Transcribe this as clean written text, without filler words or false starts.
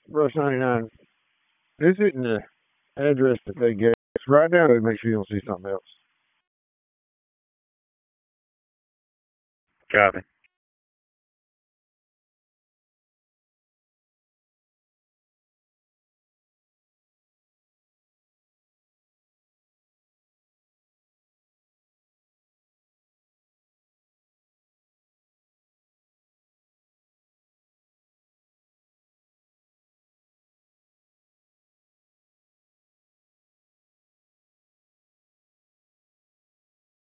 Rush 99. This isn't the address that they gave us right now. To make sure you don't see something else. Copy.